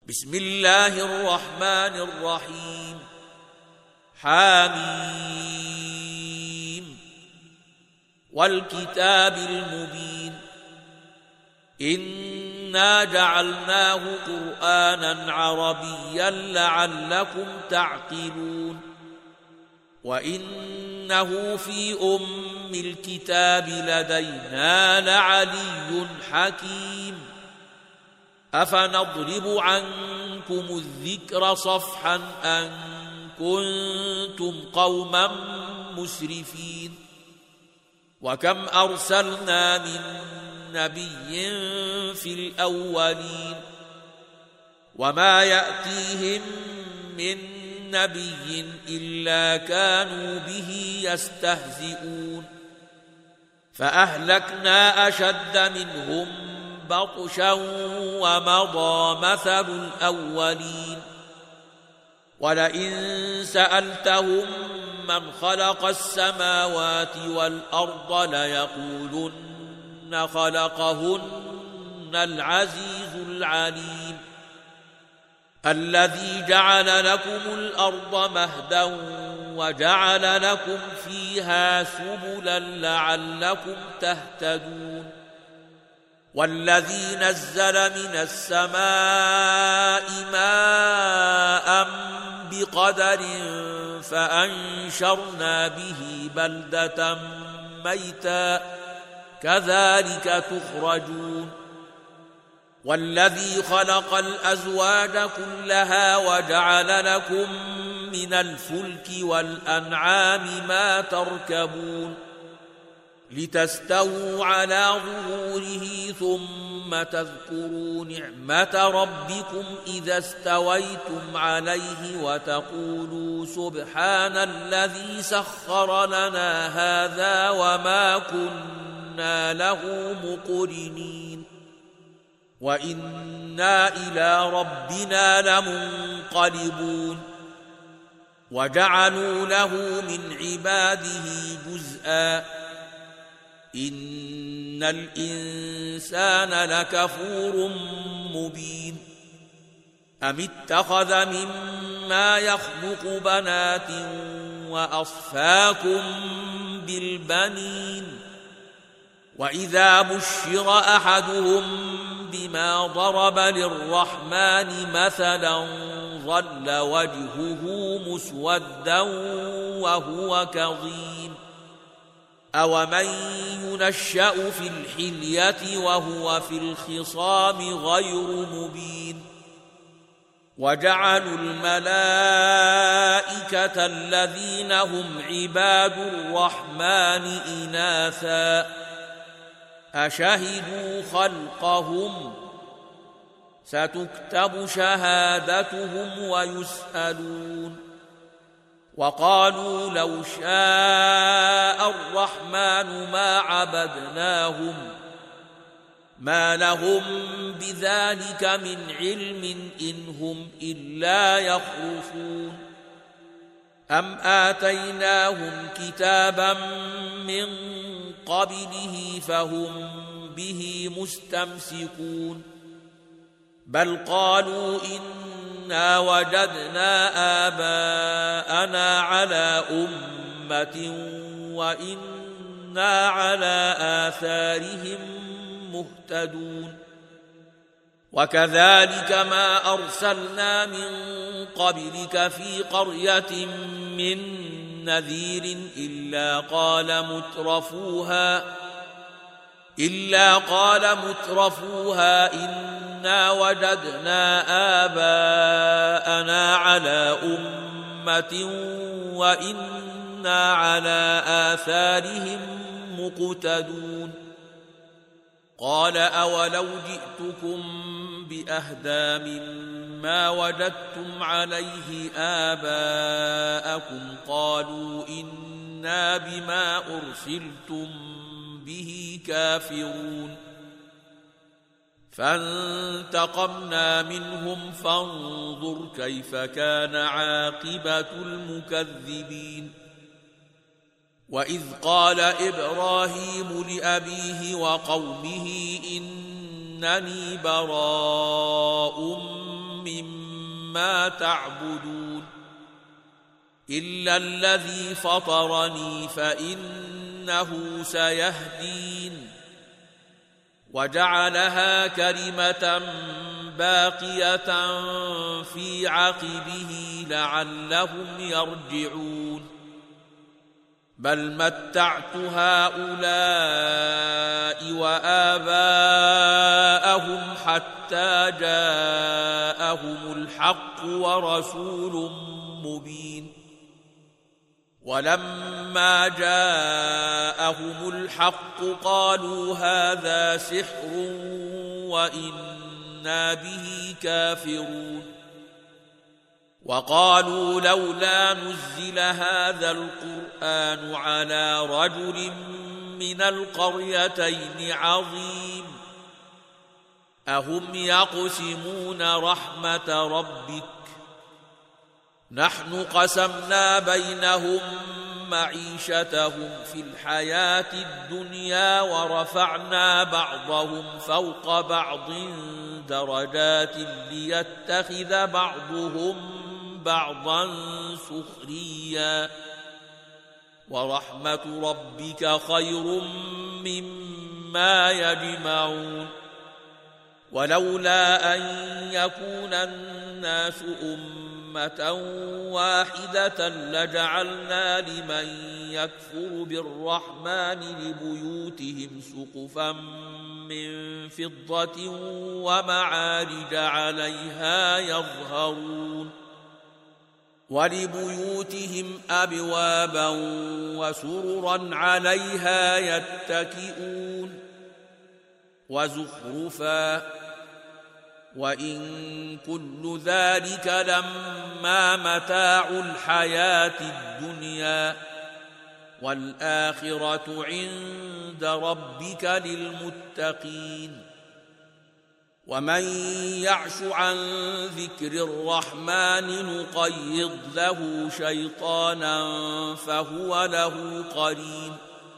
بسم الله الرحمن الرحيم حاميم والكتاب المبين إنا جعلناه قرآنا عربيا لعلكم تعقلون وإنه في أم الكتاب لدينا لعلي حكيم أفنضرب عنكم الذكر صفحا أن كنتم قوما مسرفين وكم أرسلنا من نبي في الأولين وما يأتيهم من نبي إلا كانوا به يستهزئون فأهلكنا أشد منهم بطشا ومضى مثل الأولين ولئن سألتهم من خلق السماوات والأرض ليقولن خلقهن العزيز العليم الذي جعل لكم الأرض مهدا وجعل لكم فيها سبلا لعلكم تهتدون والذي نزل من السماء ماء بقدر فأنشرنا به بلدة ميتا كذلك تخرجون والذي خلق الأزواج كلها وجعل لكم من الفلك والأنعام ما تركبون لتستووا على ظهوره ثم تذكروا نعمة ربكم إذا استويتم عليه وتقولوا سبحان الذي سخر لنا هذا وما كنا له مقرنين وإنا إلى ربنا لمنقلبون وجعلوا له من عباده جزءا إن الإنسان لكفور مبين أم اتخذ مما يخلق بنات وأصفاكم بالبنين وإذا بشر أحدهم بما ضرب للرحمن مثلا ظل وجهه مسودا وهو كظيم أومن ينشأ في الحلية وهو في الخصام غير مبين وجعلوا الملائكة الذين هم عباد الرحمن إناثا أشهدوا خلقهم ستكتب شهادتهم ويسألون وقالوا لو شاء الرحمن ما عبدناهم ما لهم بذلك من علم إن هم إلا يخرصون أم آتيناهم كتابا من قبله فهم به مستمسكون بل قالوا إنا وجدنا آباءنا على أمة وإنا على آثارهم مهتدون وكذلك ما أرسلنا من قبلك في قرية من نذير إلا قال مترفوها إنا وجدنا آباءنا على أمة وإنا على آثارهم مقتدون قال أولو جئتكم بأهدى مما وجدتم عليه آباءكم قالوا إنا بما أرسلتم به كافرون فانتقمنا منهم فانظر كيف كان عاقبة المكذبين وإذ قال إبراهيم لأبيه وقومه إنني براء ما تعبدون إلا الذي فطرني فإنه سيهدين وجعلها كلمة باقية في عقبه لعلهم يرجعون بل متعت هؤلاء وآباءهم حتى جاءهم الحق ورسول مبين ولما جاءهم الحق قالوا هذا سحر وإنا به كافرون وقالوا لولا نزل هذا القرآن على رجل من القريتين عظيم أهم يقسمون رحمة ربك نحن قسمنا بينهم معيشتهم في الحياة الدنيا ورفعنا بعضهم فوق بعض درجات ليتخذ بعضهم بعضا سخريا ورحمة ربك خير مما يجمعون ولولا أن يكون الناس أمة واحدة لجعلنا لمن يكفر بالرحمن لبيوتهم سقفا من فضة ومعارج عليها يظهرون ولبيوتهم أبوابا وسررا عليها يتكئون وزخرفا وإن كل ذلك لما متاع الحياة الدنيا والآخرة عند ربك للمتقين ومن يعش عن ذكر الرحمن نقيض له شيطانا فهو له قرين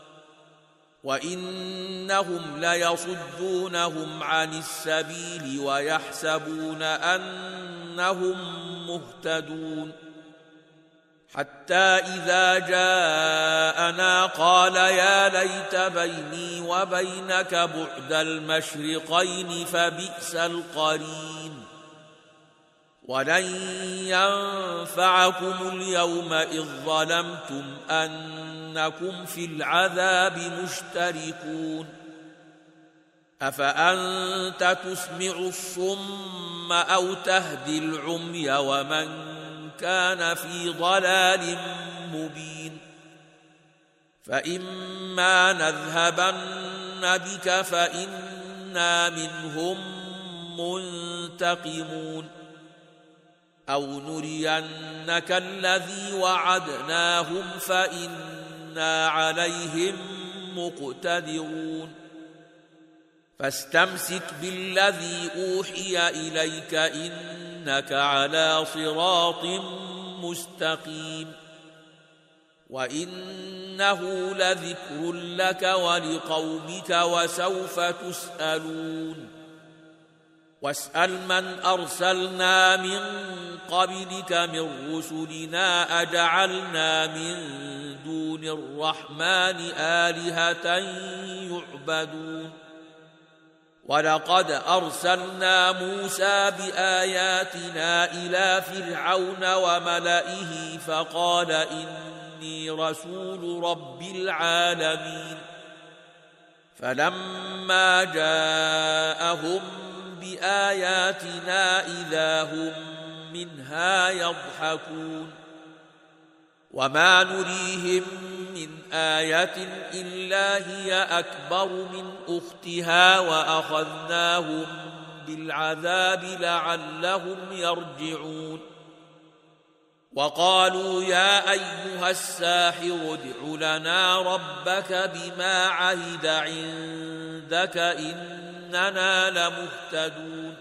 وإنهم ليصدونهم عن السبيل ويحسبون أنهم مهتدون حتى إذا جاءنا قال يا ليت بيني وبينك بعد المشرقين فبئس القرين ولن ينفعكم اليوم إذ ظلمتم أنكم في العذاب مشتركون أفأنت تسمع الصم أو تهدي العمي ومن كان في ضلال مبين فإما نذهبن بك فإنا منهم منتقمون أو نرينك الذي وعدناهم فإنا عليهم مقتدرون فاستمسك بالذي أوحي إليك إنك على صراط مستقيم وإنه لذكر لك ولقومك وسوف تسألون واسأل من أرسلنا من قبلك من رسلنا أجعلنا من دون الرحمن آلهة يعبدون ولقد أرسلنا موسى بآياتنا إلى فرعون وملئه فقال إني رسول رب العالمين فلما جاءهم بآياتنا إذا هم منها يضحكون وما نريهم من آية إلا هي أكبر من أختها وأخذناهم بالعذاب لعلهم يرجعون وقالوا يا أيها الساحر ادع لنا ربك بما عهد عندك إننا لمهتدون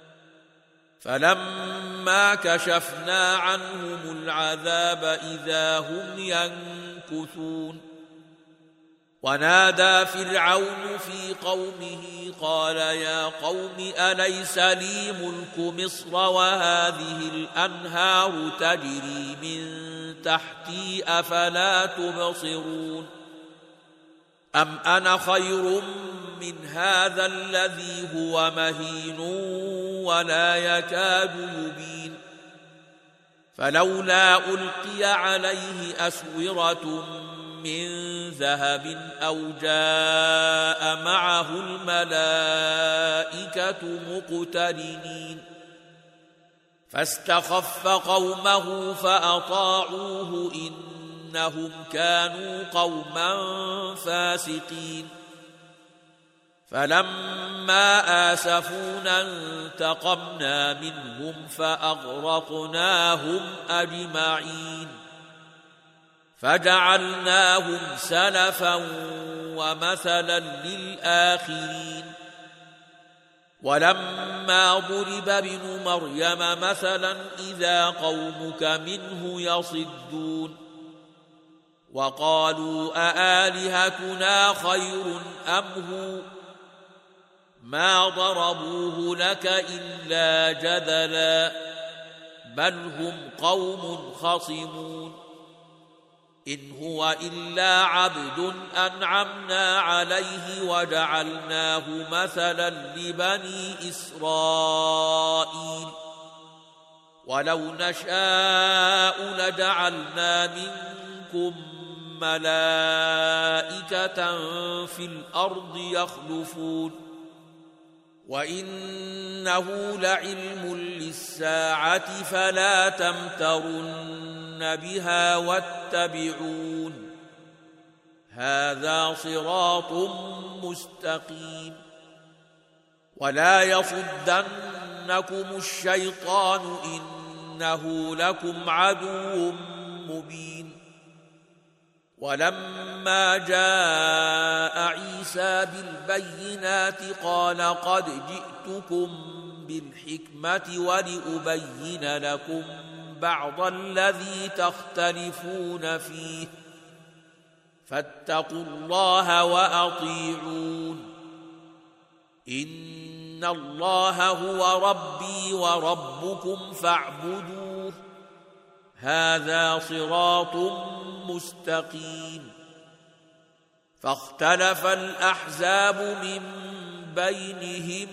فلما كشفنا عنهم العذاب إذا هم ينكثون ونادى فرعون في قومه قال يا قوم أليس لي ملك مصر وهذه الأنهار تجري من تحتي أفلا تبصرون أم أنا خير من هذا الذي هو مهين ولا يكاد يبين فلولا ألقي عليه أسورة من ذهب أو جاء معه الملائكة مقترنين فاستخف قومه فأطاعوه إنهم كانوا قوما فاسقين فلما آسفونا انتقمنا منهم فأغرقناهم أجمعين فجعلناهم سلفا ومثلا للآخرين ولما ضرب ابن مريم مثلا إذا قومك منه يصدون وقالوا أآلهتنا خير أم هو ما ضربوه لك إلا جدلا بل هم قوم خصمون إن هو إلا عبد أنعمنا عليه وجعلناه مثلا لبني إسرائيل ولو نشاء لجعلنا منكم ملائكة في الأرض يخلفون وإنه لعلم للساعة فلا تمترن بها واتبعون هذا صراط مستقيم ولا يصدنكم الشيطان إنه لكم عدو مبين ولما جاء عيسى بالبينات قال قد جئتكم بالحكمة ولأبين لكم بعض الذي تختلفون فيه فاتقوا الله وأطيعون إن الله هو ربي وربكم فاعبدوه هذا صراط مستقيم فاختلف الأحزاب من بينهم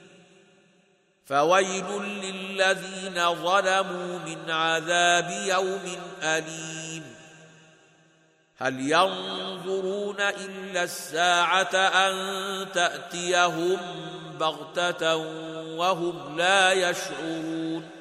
فويل للذين ظلموا من عذاب يوم أليم هل ينظرون إلا الساعة أن تأتيهم بغتة وهم لا يشعرون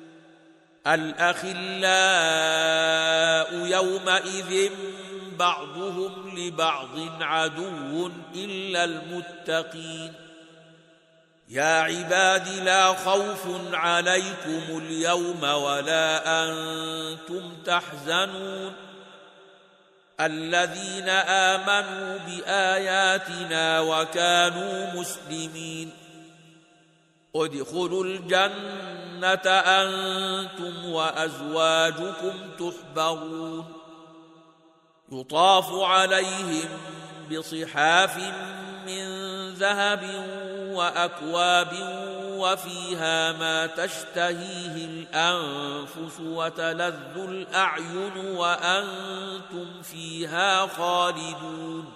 الأخلاء يومئذ بعضهم لبعض عدو إلا المتقين يا عباد لا خوف عليكم اليوم ولا أنتم تحزنون الذين آمنوا بآياتنا وكانوا مسلمين ادخلوا الجنة أنتم وأزواجكم تحبرون يطاف عليهم بصحاف من ذهب وأكواب وفيها ما تشتهيه الأنفس وتلذ الأعين وأنتم فيها خالدون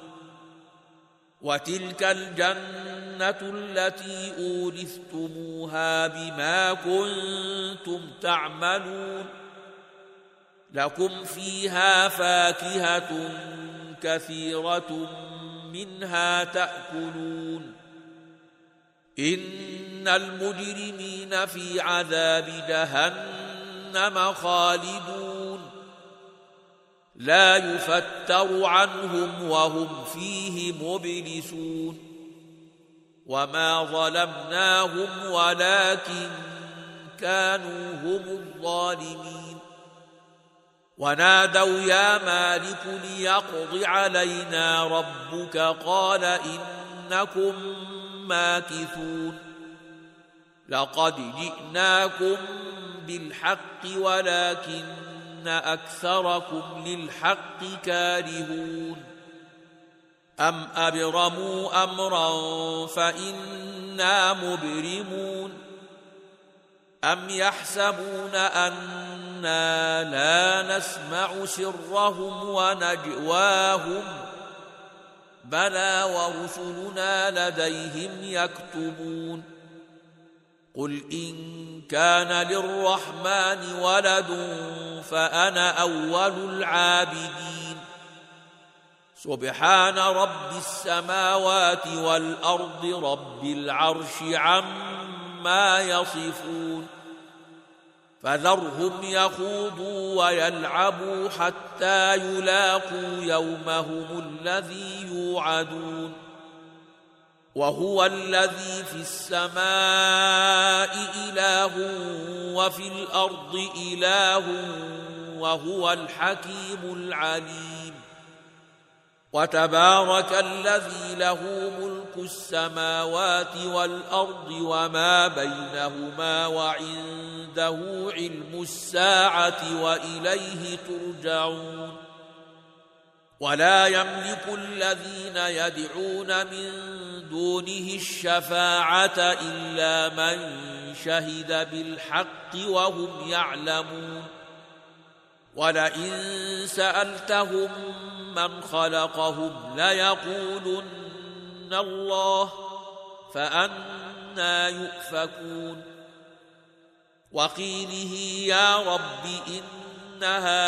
وتلك الجنة التي أورثتموها بما كنتم تعملون لكم فيها فاكهة كثيرة منها تأكلون إن المجرمين في عذاب جهنم خالدون لا يفتر عنهم وهم فيه مبلسون وما ظلمناهم ولكن كانوا هم الظالمين ونادوا يا مالك ليقض علينا ربك قال إنكم ماكثون لقد جئناكم بالحق ولكن أكثركم للحق كارهون أم أبرموا أمرا فإنا مبرمون أم يحسبون أنا لا نسمع سرهم ونجواهم بلى ورسلنا لديهم يكتبون قل إن كان للرحمن ولد فأنا أول العابدين سبحان رب السماوات والأرض رب العرش عما يصفون فذرهم يخوضوا ويلعبوا حتى يلاقوا يومهم الذي يوعدون وهو الذي في السماء إله وفي الأرض إله وهو الحكيم العليم وتبارك الذي له ملك السماوات والأرض وما بينهما وعنده علم الساعة وإليه ترجعون ولا يملك الذين يدعون من دونه الشفاعة إلا من شهد بالحق وهم يعلمون ولئن سألتهم من خلقهم ليقولن الله فأنى يؤفكون وقيله يا رب إن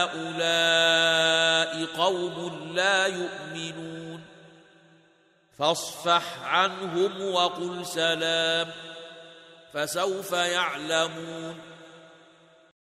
هؤلاء قوم لا يؤمنون فاصفح عنهم وقل سلام فسوف يعلمون